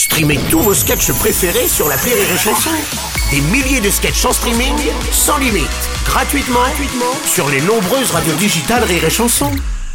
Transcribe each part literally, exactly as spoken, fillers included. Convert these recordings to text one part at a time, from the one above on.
Streamez tous vos sketchs préférés sur l'appli Rire et Chanson. Des milliers de sketchs en streaming, sans limite, gratuitement, gratuitement sur les nombreuses radios digitales Rire et Chanson.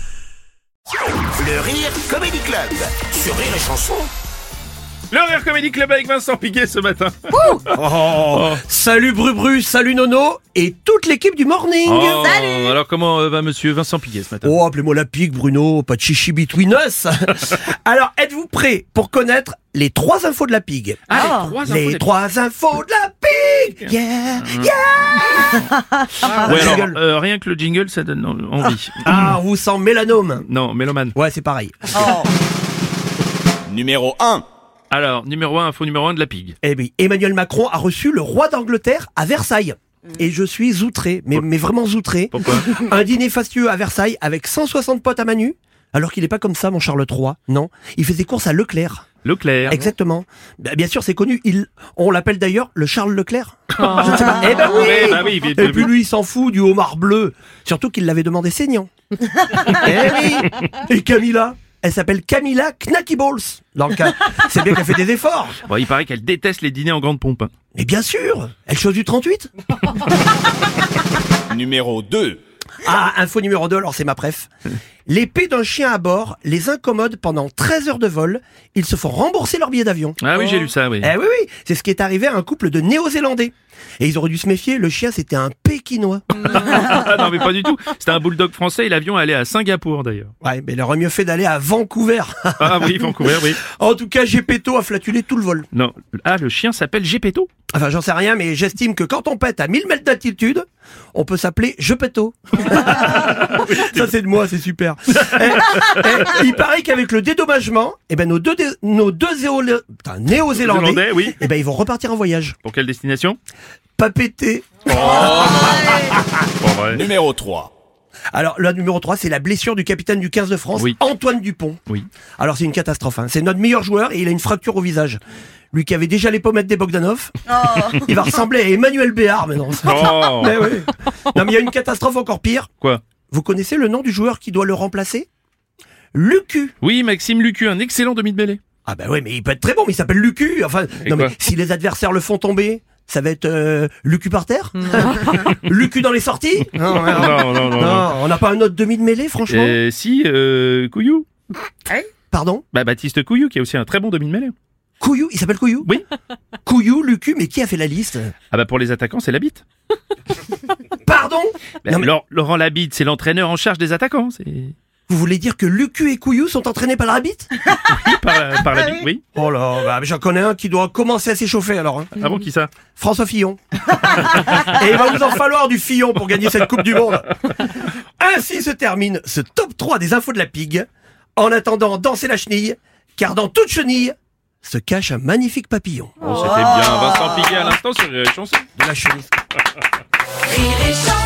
Le Rire Comedy Club sur Rire et Chanson. Le Rire Comedy Club avec Vincent Piguet ce matin. Oh, oh. Salut Brubru, salut Nono et toute l'équipe du Morning. Oh, salut. Alors comment euh, va monsieur Vincent Piguet ce matin? Oh, appelez-moi la pique Bruno, pas de chichi between us. Alors, êtes-vous prêts pour connaître les trois infos de la pigue? Ah, les trois infos, les des... trois infos de la pigue. Yeah, yeah. Ouais, alors, euh, rien que le jingle, ça donne envie. Ah, on vous sent mélanome. Non, mélomane. Ouais, c'est pareil. Oh. Numéro un. Alors, numéro un, info numéro un de la pigue. Eh bien, Emmanuel Macron a reçu le roi d'Angleterre à Versailles. Et je suis outré, mais, mais vraiment outré. Pourquoi? Un dîner fastueux à Versailles avec cent soixante potes à Manu. Alors qu'il n'est pas comme ça, mon Charles trois. Non, il fait ses courses à Leclerc. Leclerc. Exactement. Bah, bien sûr, c'est connu. Il, on l'appelle d'ailleurs le Charles Leclerc. Je ne sais pas. Eh ben oui. Ouais, bah oui, Et puis lui, il s'en fout du homard bleu. Surtout qu'il l'avait demandé saignant. Eh oui. Et Camilla, elle s'appelle Camilla Knacky Balls. Dans le cas, c'est bien qu'elle fait des efforts. Bon, il paraît qu'elle déteste les dîners en grande pompe. Hein. Mais bien sûr, elle chose du trente-huit. Numéro deux. Ah, info numéro deux, alors c'est ma préf. L'épée d'un chien à bord les incommode pendant treize heures de vol. Ils se font rembourser leur billet d'avion. Ah oui, j'ai lu ça, oui. Eh oui, oui, c'est ce qui est arrivé à un couple de Néo-Zélandais. Et ils auraient dû se méfier, le chien c'était un Pékinois. Ah non, mais pas du tout. C'était un bulldog français et l'avion allait à Singapour d'ailleurs. Ouais, mais il aurait mieux fait d'aller à Vancouver. Ah oui, Vancouver, oui. En tout cas, Gepetto a flatulé tout le vol. Non. Ah, le chien s'appelle Gepetto. Enfin, j'en sais rien, mais j'estime que quand on pète à mille mètres d'altitude, on peut s'appeler Gepetto. Ça, c'est de moi, c'est super. eh, eh, il paraît qu'avec le dédommagement, eh ben, nos deux, dé- nos deux zéo- putain, Néo-Zélandais, Zélandais, oui. eh ben, ils vont repartir en voyage. Pour quelle destination? Pas pété. Bon, ouais. Numéro trois. Alors, le numéro trois, c'est la blessure du capitaine du quinze de France, Oui. Antoine Dupont. Oui. Alors, c'est une catastrophe, hein. C'est notre meilleur joueur et il a une fracture au visage. Lui qui avait déjà les pommettes des Bogdanov, il va ressembler à Emmanuel Béard maintenant. Oh. Mais oui. Non, mais il y a une catastrophe encore pire. Quoi? Vous connaissez le nom du joueur qui doit le remplacer? Lucu. Oui, Maxime Lucu, un excellent demi-de-mêlée. Ah bah ouais, mais il peut être très bon, mais il s'appelle Lucu. Enfin, Et non quoi? mais si les adversaires le font tomber, ça va être euh, Lucu par terre. Lucu dans les sorties. Non, Non, non, non. non. non, on n'a pas un autre demi de mêlée, franchement. Euh, si, euh, Couillou. Pardon? Bah, Baptiste Couillou, qui est aussi un très bon demi-de-mêlée. Couillou, il s'appelle Couillou? Oui. Couillou, Lucu, mais qui a fait la liste? Ah bah, pour les attaquants, c'est Labitte. Pardon? Bah, Non, mais Laurent- Laurent Labitte, c'est l'entraîneur en charge des attaquants. C'est vous voulez dire que Lucu et Couillou sont entraînés par l'arbitre? par, par Labitte, oui. Oh là, bah, j'en connais un qui doit commencer à s'échauffer alors. Hein. Ah bon, qui ça? François Fillon. Et il va vous en falloir du Fillon pour gagner cette Coupe du Monde. Ainsi se termine ce top trois des infos de la pigue. En attendant, dansez la chenille, car dans toute chenille se cache un magnifique papillon. Bon, c'était bien. Vincent Piguet à l'instant sur les chansons. De la chenille. Rire et chanson.